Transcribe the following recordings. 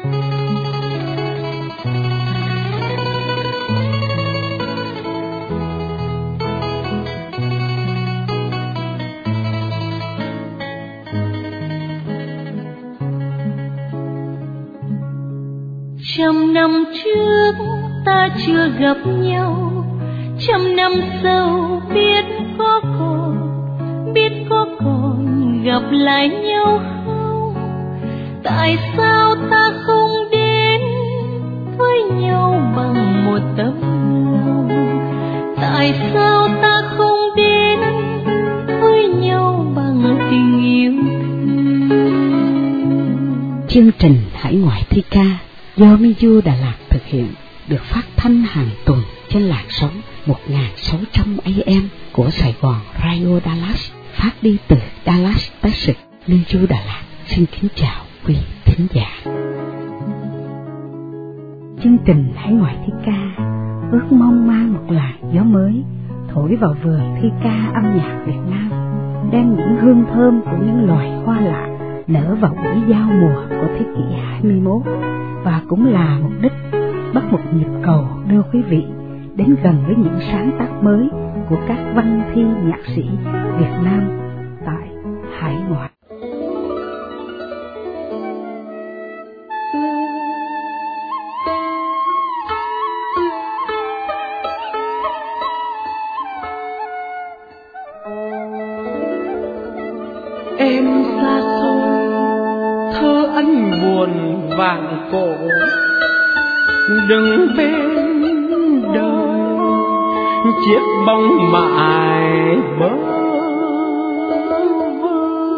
Trăm năm trước ta chưa gặp nhau, trăm năm sau biết có còn gặp lại nhau không? Tại sao ta không đến với nhau bằng một tấm lòng? Tại sao ta không đến với nhau bằng tình yêu thương? Chương trình Hải ngoại thi ca do Miu Đà Lạt thực hiện được phát thanh hàng tuần trên làn sóng 1600 AM của Sài Gòn Radio Dallas, phát đi từ Dallas, Texas. Miu Đà Lạt xin kính chào quý thính giả. Chương trình Hải ngoại thi ca ước mong mang một làn gió mới thổi vào vườn thi ca âm nhạc Việt Nam, đem những hương thơm của những loài hoa lạ nở vào buổi giao mùa của thế kỷ 21, và cũng là mục đích bắt một nhịp cầu đưa quý vị đến gần với những sáng tác mới của các văn thi nhạc sĩ Việt Nam tại hải ngoại. Em xa xôi, thơ anh buồn vàng cổ, đừng bên đời chiếc bóng mãi bơ vơ.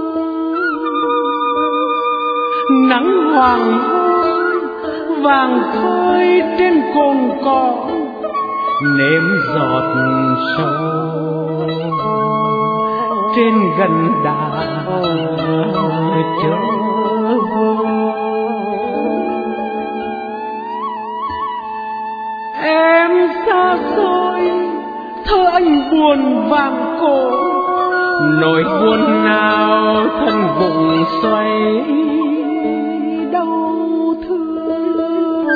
Nắng hoàng hôn vàng khơi trên cồn cỏ, nếm giọt sâu trên gần đà chớ vơ. Em xa xôi, thơ anh buồn vàng cổ, nỗi buồn nào thân vùng xoay đau thương.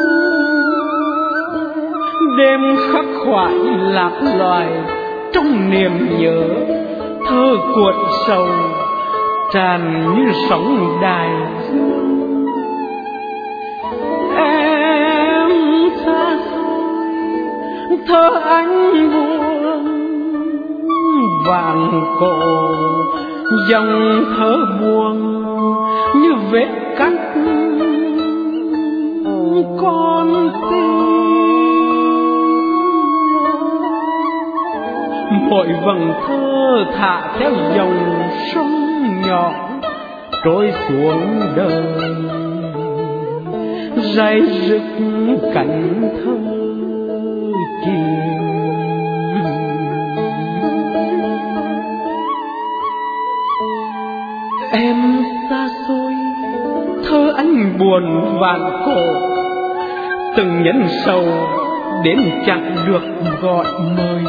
Đêm khắc khoải lạc loài trong niềm nhớ, thơ cuộn sầu tràn như sóng đại dương. Em xa xôi, thơ anh buồn vàng cổ, dòng thơ buồn như vết cắt con tim. Mỗi vầng thơ thả theo dòng sông nhỏ trôi xuống đời, day rực cảnh thơ chìm. Em xa xôi, thơ anh buồn vàng cổ, từng nhẫn sầu đến chẳng được gọi mời.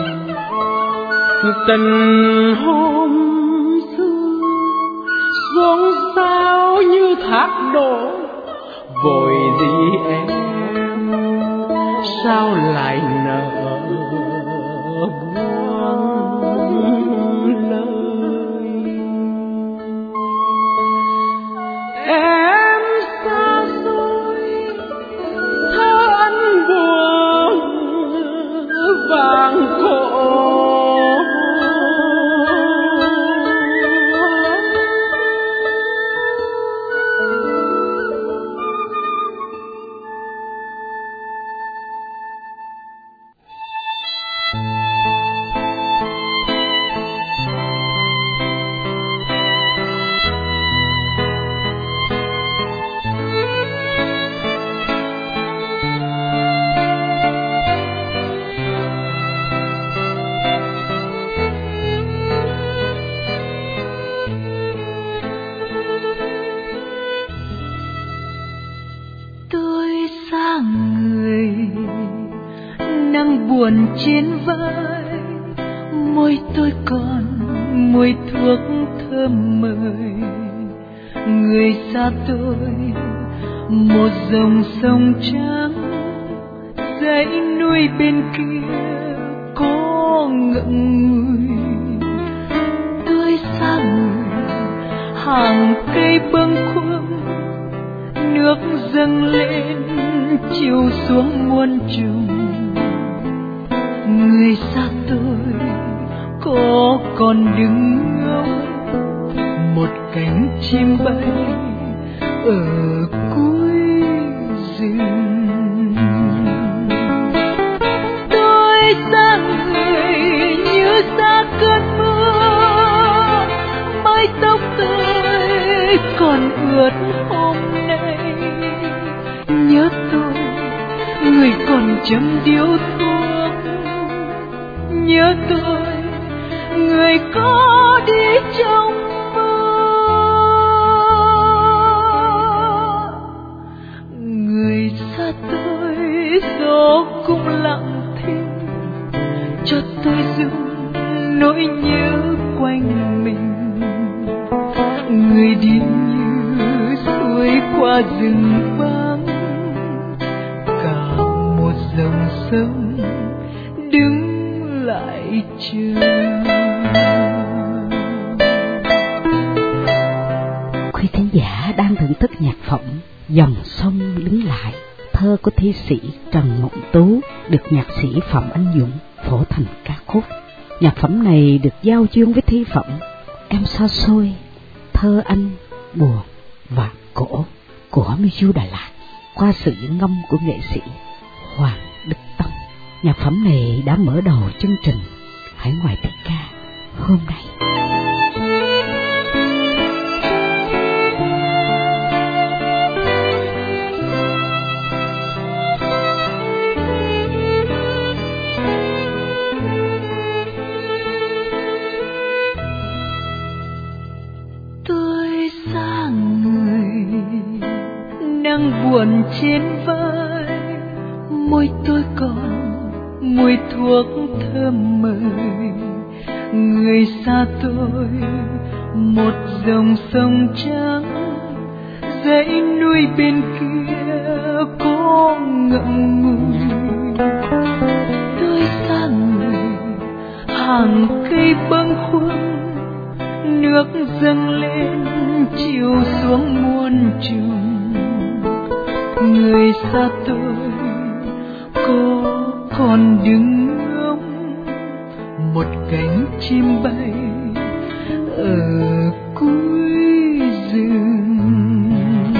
Tình hôm xưa xuống sao như thác đổ, vội gì em sao lại nỡ buông lời. Em xa xôi, thơ anh buồn vàng cổ, buồn trên vai, môi tôi còn mùi thuốc thơm mời. Người xa tôi một dòng sông trắng dãy núi bên kia có ngậm ngùi. Tôi xa người hàng cây bâng khuâng, nước dâng lên chiều xuống muôn trùng. Người xa tôi có còn đứng ngóng một cánh chim bay ở cuối rừng. Tôi xa người như xa cơn mưa, mái tóc tôi còn ướt hôm nay. Nhớ tôi người còn chấm điếu thuốc, nhớ tôi người có đi trong mơ. Người xa tôi gió cũng lặng thinh, cho tôi dung nỗi nhớ quanh mình. Người đi như suối qua rừng vắng, cả một dòng sông đứng lại chờ. Quý thính giả đang thưởng thức nhạc phẩm Dòng sông đứng lại, thơ của thi sĩ Trần Mộng Tú, được nhạc sĩ Phạm Anh Dũng phổ thành ca khúc. Nhạc phẩm này được giao duyên với thi phẩm Em xa xôi, thơ anh buồn và cổ của Miu Đà Lạt qua sự ngâm của nghệ sĩ Hoàng Đức Tông. Nhạc phẩm này đã mở đầu chương trình Hải Ngoại Thi Ca hôm nay. Tôi xa người nắng buồn trên vai, môi tôi còn mùi thuốc thơm mời. Người xa tôi một dòng sông trắng, dãy núi bên kia có ngậm ngùi. Tôi xa người hàng cây bâng khuâng, nước dâng lên chiều xuống muôn trùng. Người xa tôi có còn đứng ngóng một cánh chim bay ở cuối rừng.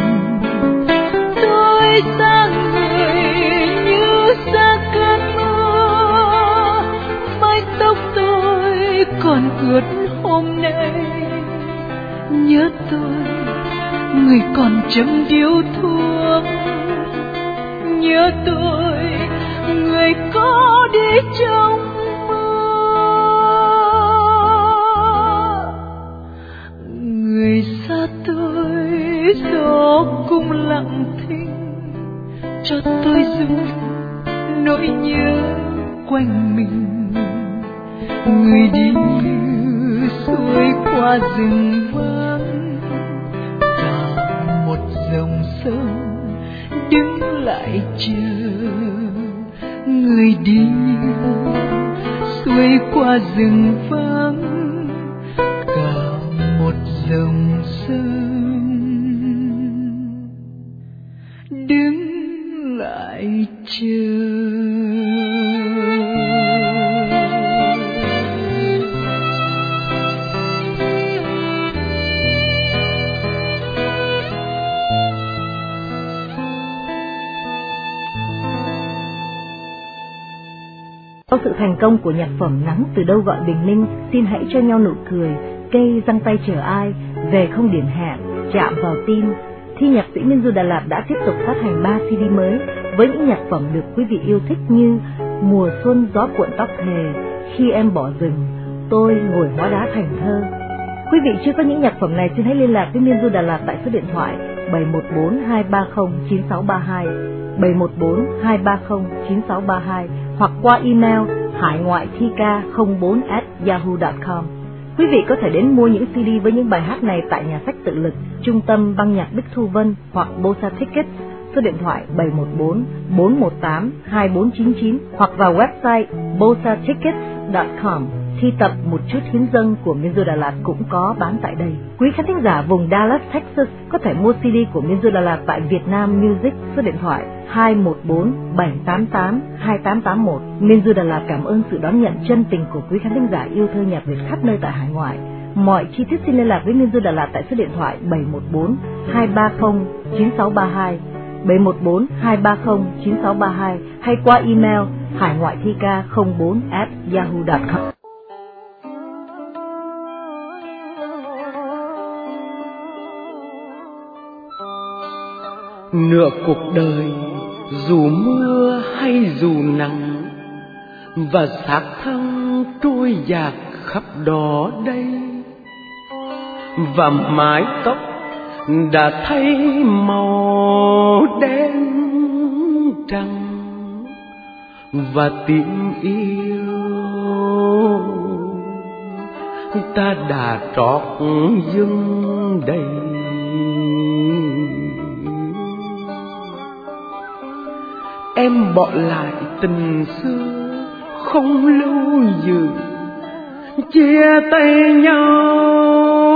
Tôi xa người như xa cơn mưa, mái tóc tôi còn ướt hôm nay. Nhớ tôi người còn chấm điếu thuốc, nhớ tôi người có đi trong mơ. Người xa tôi gió cũng lặng thinh, cho tôi dung nỗi nhớ quanh mình. Người đi như suối qua rừng vắng, cả một dòng sông đứng lại chờ. Người đi xuôi qua rừng vắng, cả một dòng sông đứng lại chờ. Sau sự thành công của nhạc phẩm Nắng từ đâu gọi bình minh, xin hãy cho nhau nụ cười, cây giăng tay chờ ai, về không điểm hẹn, chạm vào tim, Thi nhạc sĩ Miu Đà Lạt đã tiếp tục phát hành 3 CD mới với những nhạc phẩm được quý vị yêu thích như Mùa xuân gió cuộn tóc thề, Khi em bỏ rừng, Tôi ngồi hóa đá thành thơ. Quý vị chưa có những nhạc phẩm này xin hãy liên lạc với Miu Đà Lạt tại số điện thoại 714-230-9632, 714-230-9632 hoặc qua email haingoaithika04@yahoo.com. Quý vị có thể đến mua những CD với những bài hát này tại nhà sách Tự Lực, Trung tâm Băng nhạc Bích Thu Vân hoặc Bosa Tickets, số điện thoại 714-418-2499 hoặc vào website bosatickets.com. Thi tập Một chút hiến dâng của Minzo Đà Lạt cũng có bán tại đây. Quý khán thính giả vùng Dallas, Texas có thể mua CD của Minzo Đà Lạt tại Vietnam Music, số điện thoại 214-788-2881. Minzo Đà Lạt cảm ơn sự đón nhận chân tình của quý khán thính giả yêu thơ nhạc Việt khắp nơi tại hải ngoại. Mọi chi tiết xin liên lạc với Minzo Đà Lạt tại số điện thoại 714-230-9632, 714-230-9632 hay qua email haingoaithika04@yahoo.com. Nửa cuộc đời dù mưa hay dù nắng, và xác thân trôi dạt khắp đó đây, và mái tóc đã thay màu đen trắng, và tiếng yêu ta đã trót dưng đầy. Em bỏ lại tình xưa không lưu giữ, chia tay nhau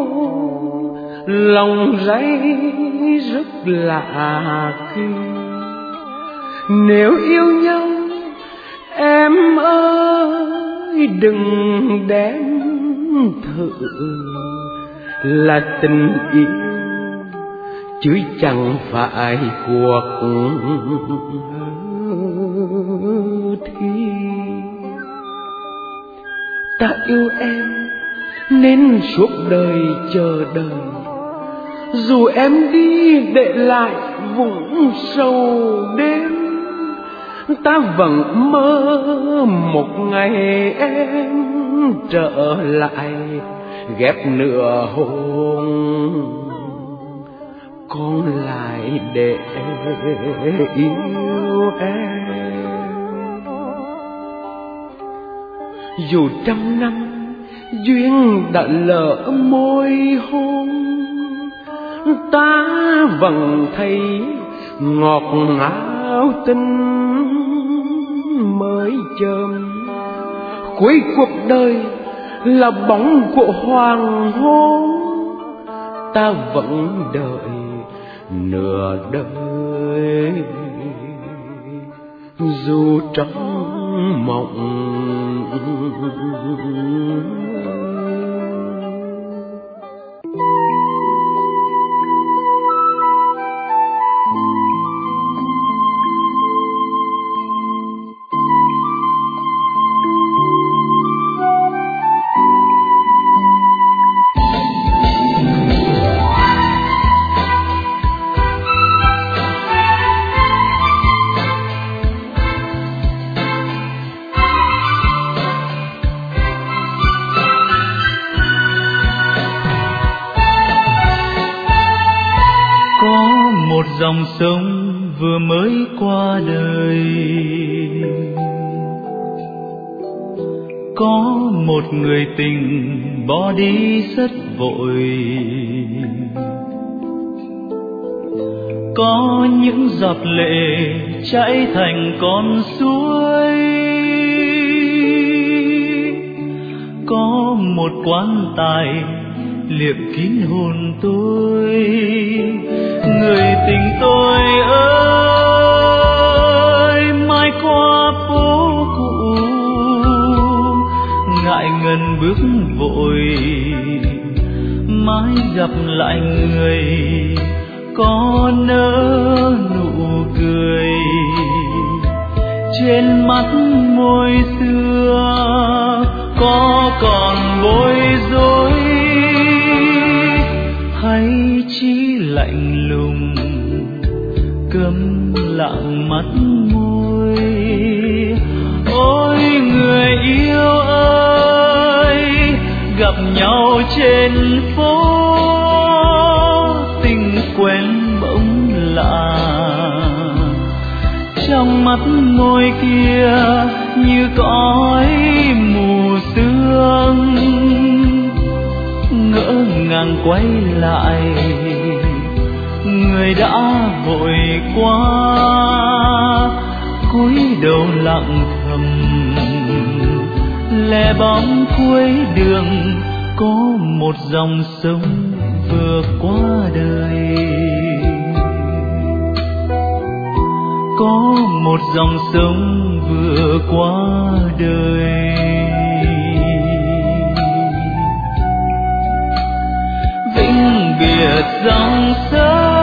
lòng rấy rất lạ kỳ. Nếu yêu nhau em ơi đừng đem thử là tình yêu, chứ chẳng phải cuộc thi. Ta yêu em nên suốt đời chờ đợi, dù em đi để lại vùng sâu đêm, ta vẫn mơ một ngày em trở lại ghép nửa hôn con lại để yêu em. Dù trăm năm duyên đã lỡ môi hôn, ta vẫn thấy ngọt ngào tình mới chớm. Cuối cuộc đời là bóng của hoàng hôn, ta vẫn đợi nửa đời dù trong mộng. Dòng sông vừa mới qua đời, có một người tình bỏ đi rất vội, có những giọt lệ chảy thành con suối, có một quan tài liệm kín hồn tôi. Người tình tôi ơi, mai qua phố cũ ngại ngần bước vội, mãi gặp lại người có nở nụ cười. Trên mắt môi xưa có còn bối rối, hay chỉ lạnh lùng câm lặng mắt môi. Ôi người yêu ơi, gặp nhau trên phố, tình quen bỗng lạ. Trong mắt môi kia như cõi mù sương, ngỡ ngàn quay lại, người đã vội qua cúi đầu lặng thầm, lẻ bóng cuối đường có một dòng sông vừa qua đời, có một dòng sông vừa qua đời. Vĩnh biệt dòng sông,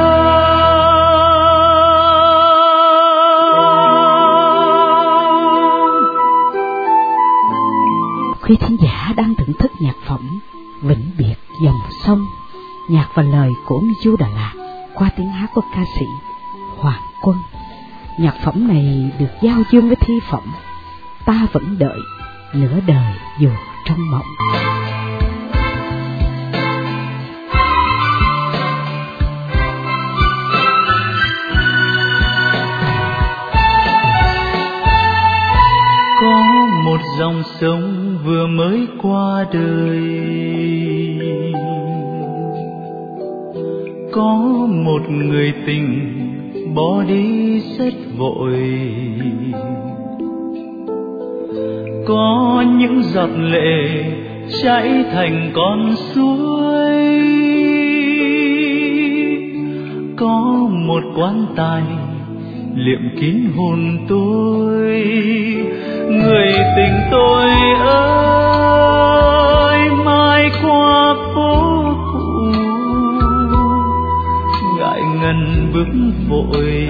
quý thính giả đang thưởng thức nhạc phẩm Vĩnh biệt dòng sông, nhạc và lời của Mizu Đà Lạt qua tiếng hát của ca sĩ Hoàng Quân. Nhạc phẩm này được giao dương với thi phẩm Ta Vẫn Đợi Nửa Đời Dù Trong Mộng. Có một dòng sông vừa mới qua đời, có một người tình bỏ đi rất vội, có những giọt lệ chảy thành con suối, có một quan tài liệm kín hồn tôi. Người tình tôi ơi, mai qua phố cũ ngại ngần bước vội,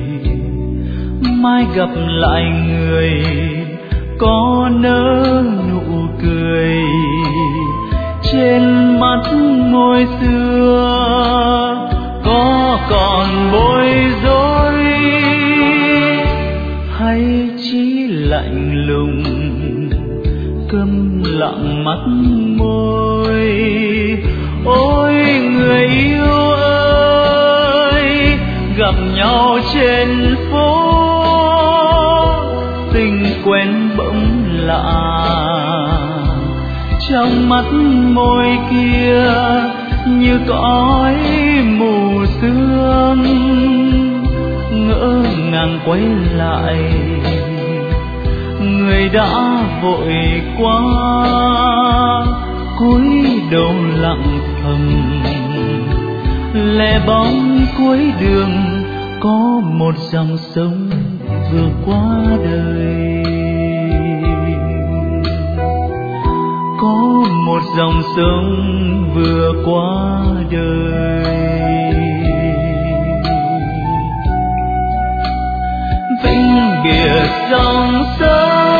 mai gặp lại người có nở nụ cười trên mắt môi xưa, có còn bối rối hay chỉ lạnh lùng câm lặng mắt môi. Ôi người yêu ơi, gặp nhau trên phố, tình quen bỗng lạ, trong mắt môi kia như cõi mù sương, ngỡ ngàng quay lại, người đã vội qua cúi đầu lặng thầm, lẻ bóng cuối đường có một dòng sông vừa qua đời, có một dòng sông vừa qua đời. Vĩnh biệt dòng sông.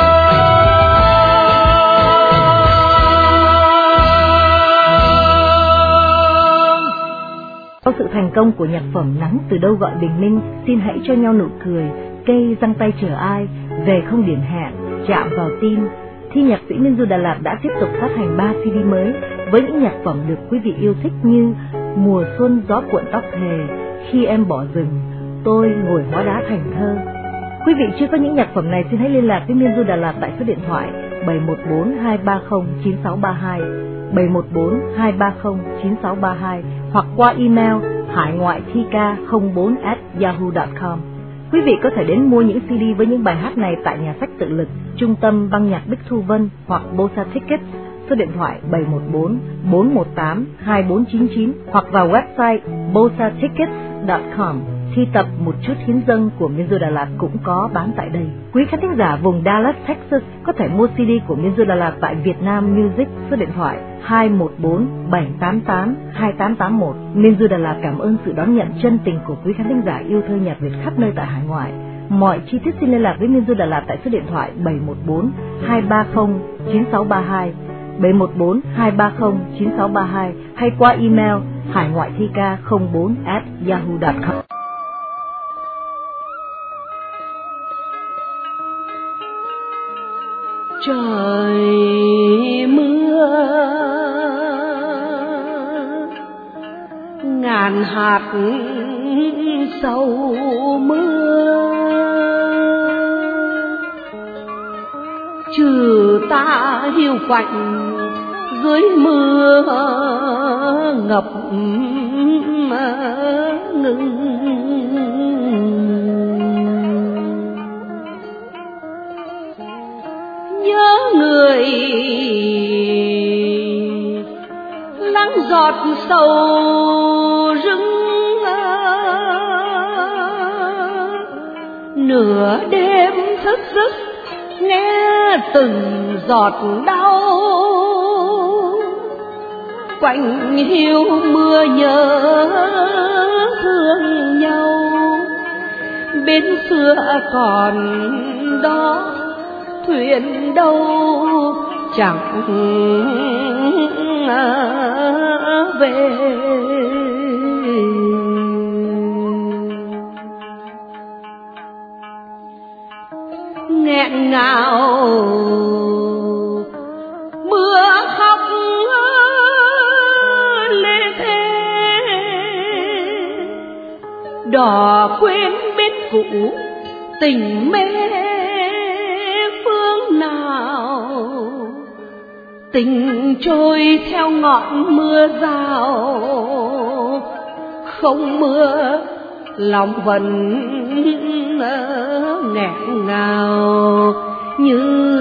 Sau sự thành công của nhạc phẩm Nắng Từ Đâu Gọi Bình Minh, xin hãy cho nhau nụ cười, cây giăng tay chờ ai, về không điểm hẹn, chạm vào tim, thì nhạc sĩ Minh Du Đà Lạt đã tiếp tục phát hành 3 CD mới với những nhạc phẩm được quý vị yêu thích như Mùa Xuân Gió Cuộn Tóc Thề, Khi Em Bỏ Rừng, Tôi Ngồi Hóa Đá Thành Thơ. Quý vị chưa có những nhạc phẩm này xin hãy liên lạc với Minh Du Đà Lạt tại số điện thoại 714-230-9632, 714-230-9632 hoặc qua email haingoaithika04@yahoo.com. Quý vị có thể đến mua những CD với những bài hát này tại nhà sách Tự Lực, Trung tâm Băng nhạc Bích Thu Vân hoặc Bosa Tickets, số điện thoại 714-418-2499 hoặc vào website bosatickets.com. Thi tập Một Chút Hiến Dâng của Minh Đà Lạt cũng có bán tại đây. Quý khán thính giả vùng Dallas, Texas có thể mua CD của Minh Đà Lạt tại Việt Nam Music, số điện thoại 214-788-2881. Minh Đà Lạt cảm ơn sự đón nhận chân tình của quý khán thính giả yêu thơ nhạc Việt khắp nơi tại hải ngoại. Mọi chi tiết xin liên lạc với Minh Đà Lạt tại số điện thoại 714-230-9632, 714-230-9632 hay qua email haingoaithika04@yahoo.com. Trời mưa ngàn hạt sầu mưa, trừ ta hiu quạnh dưới mưa ngập ngừng. Nhớ người lắng giọt sầu rưng, nửa đêm thức giấc nghe từng giọt đau, quạnh hiu mưa nhớ thương nhau. Bên xưa còn đó thuyền đâu chẳng về. Nghẹn ngào mưa khóc lê thê, đò quên biết cũ tình mê phương nào. Tình trôi theo ngọn mưa rào, không mưa lòng vẫn nghẹn ngào như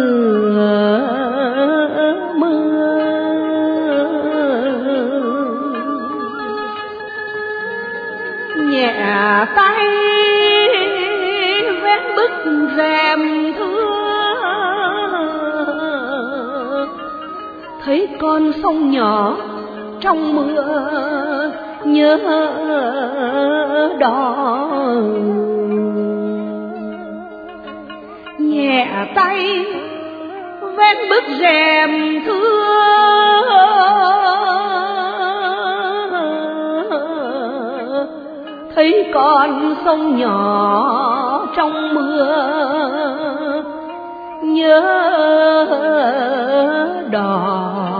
mưa. Nhẹ tay vén bức rèm thưa, thấy con sông nhỏ trong mưa nhớ đỏ. Nhẹ tay vén bức rèm thưa, thấy con sông nhỏ trong mưa nhớ đỏ.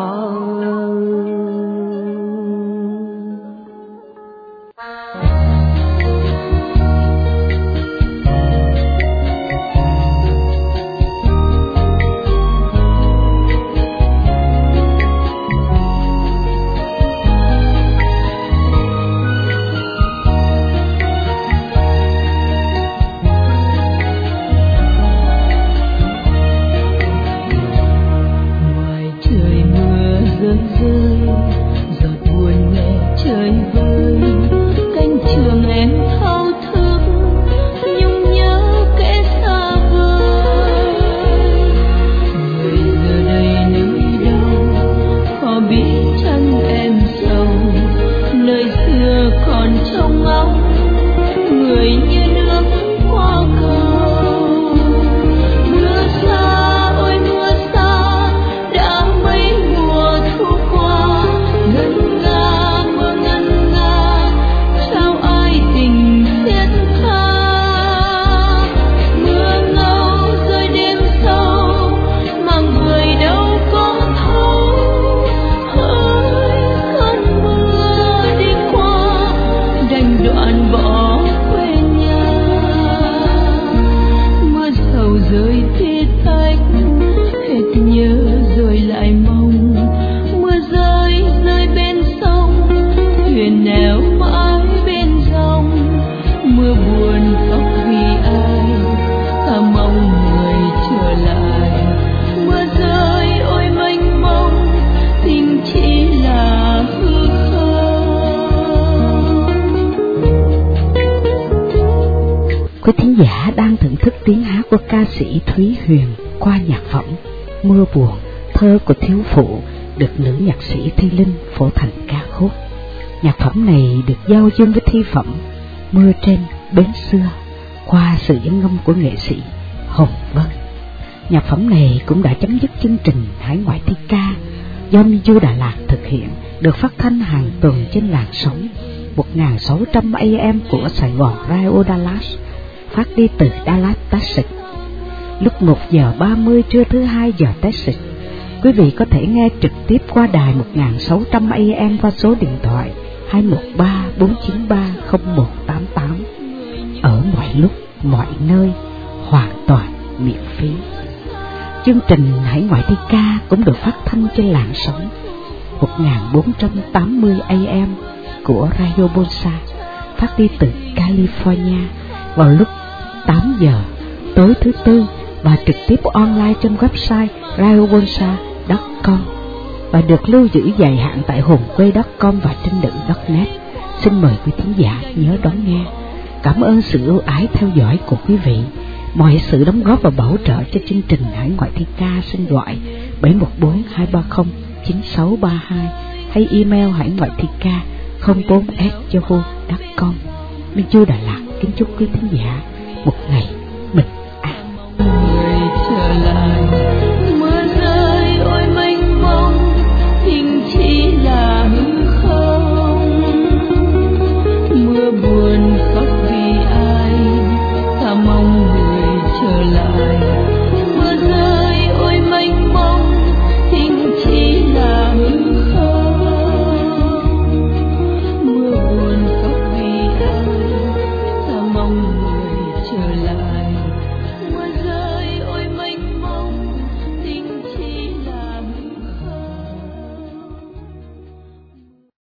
Quý thính giả đang thưởng thức tiếng hát của ca sĩ Thúy Huyền qua nhạc phẩm Mưa Buồn, thơ của thiếu phụ, được nữ nhạc sĩ Thùy Linh phổ thành ca khúc. Nhạc phẩm này được giao dương với thi phẩm Mưa Trên Bến Xưa qua sự dẫn ngâm của nghệ sĩ Hồng Vân. Nhạc phẩm này cũng đã chấm dứt chương trình Hải Ngoại Thi Ca do Miju Đà Lạt thực hiện, được phát thanh hàng tuần trên làn sóng 1600 AM của Sài Gòn Radio Dallas, phát đi từ Dallas, Texas. Lúc 1 giờ 30 trưa thứ 2 giờ Texas, quý vị có thể nghe trực tiếp qua đài 1600 AM qua số điện thoại 213-493-0188 ở mọi lúc, mọi nơi, hoàn toàn miễn phí. Chương trình Hải Ngoại Thi Ca cũng được phát thanh trên làn sóng 1480 AM của Radio Bonsa, phát đi từ California vào lúc 8 giờ tối thứ Tư và trực tiếp online trên website radiobonsa.com và được lưu giữ dài hạn tại hồn-quê.com và trinh nữ.net. Xin mời quý thính giả nhớ đón nghe. Cảm ơn sự ưu ái theo dõi của quý vị. Mọi sự đóng góp và bảo trợ cho chương trình Hải Ngoại Thi Ca xin gọi 714-230-9632 hay email hải ngoại thi ca 04@yahoo.com. Minh Chu Đà Lạt kính chúc quý thính giả một ngày bình an. Người trở lại